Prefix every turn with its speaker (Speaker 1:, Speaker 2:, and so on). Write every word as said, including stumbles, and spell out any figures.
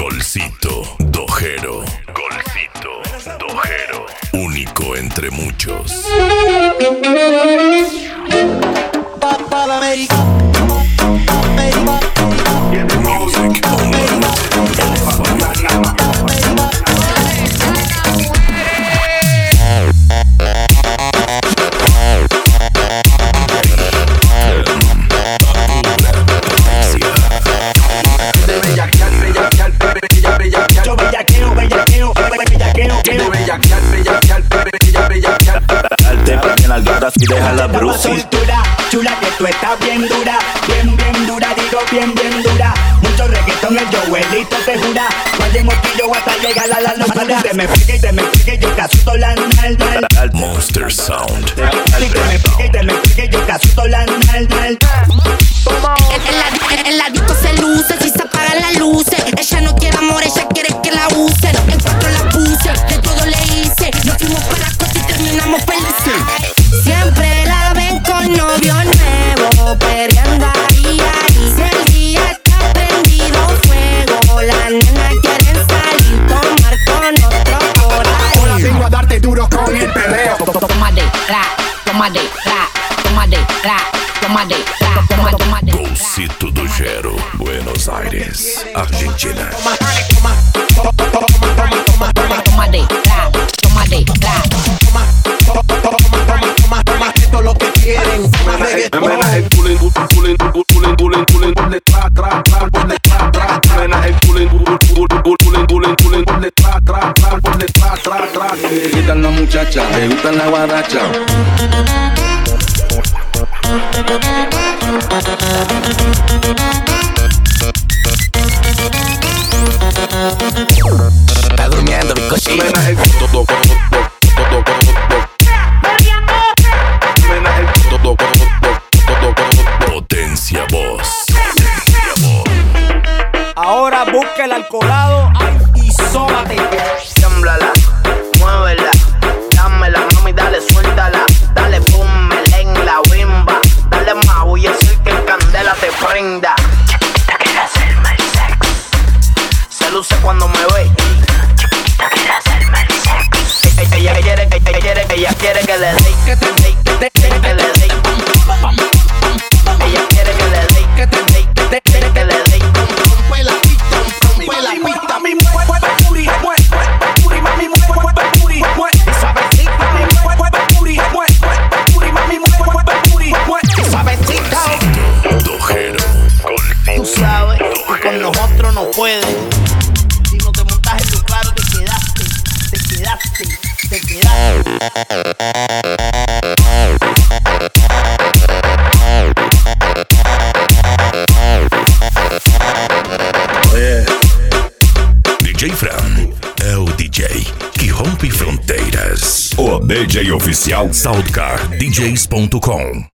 Speaker 1: Golcito Dojero. Golcito Dojero. Único entre muchos. Music
Speaker 2: y deja la brucis.
Speaker 3: Chula que tú estás bien dura, bien bien dura, digo bien bien dura. Mucho reggaetón el Joelito te jura. Cuando motillo hasta llegar a la locura. Te me pique y te me pique yo casuto la nalga.
Speaker 1: Monster Sound.
Speaker 3: Si te me pique y te me pique yo casuto la nalga.
Speaker 4: En la, en la disco se luce, si se apagan las luces. Ella no quiere amor, ella quiere que la use. En cuatro la puse, de todo le hice. Nos fuimos para la cosa y terminamos felices. Siempre la ven con novio nuevo, perreando ahí, ahí. Si el día está prendido fuego, las nenas quieren salir, tomar con otro por ahí.
Speaker 3: Ahora vengo a darte duro con el perreo.
Speaker 4: Toma de ra, toma de ra, toma de ra, toma de ra, toma, toma de ra.
Speaker 1: Golcito Dojero, Buenos Aires, Argentina.
Speaker 4: Toma de ra, toma de ra.
Speaker 3: Esto es lo que quieren.
Speaker 5: Mena el pulling, pulling, pulling, pulling, pulling, pulling, tra, tra, tra, pulling, tra, tra. Mena el pulling, pulling, pulling, pulling, pulling, pulling, tra, tra, tra, pulling, tra, tra, tra. Le gustan las muchachas, le gustan la guaracha.
Speaker 2: Está durmiendo, bizcochito.
Speaker 5: Mena el
Speaker 1: Potencia Voz.
Speaker 6: Ahora busca el alcoholado y sóbate.
Speaker 7: Tiémblala, muévela, dámela, mami, dale, suéltala. Dale, pum, en la bimba. Dale más, voy a hacer que en candela te prenda. Chiquita, quiere hacerme el sex. Se luce cuando me ve. Chiquita, quiere hacerme el sex. Ella, ella quiere, ella quiere, ella quiere que le dé, que te dé, que te dé, que le dé. Ella quiere que le dé, que te dé, que te quiere que le dé.
Speaker 3: Rompe la pista, rompe la pista. Mi mueve, mueve, puri, mueve, puri, mami, mueve, mueve, puri, mueve. Suavecita, mi mueve, mueve, puri, mueve, puri, mami, mueve, mueve, puri, mueve. Suavecita.
Speaker 1: Dojero.
Speaker 7: Tú sabes que con nosotros no puedes. Si no te montas en lo claro, te quedaste, te quedaste, te quedaste.
Speaker 1: D J Fran é o D J que rompe fronteiras. O D J oficial Soundcar D Js ponto com.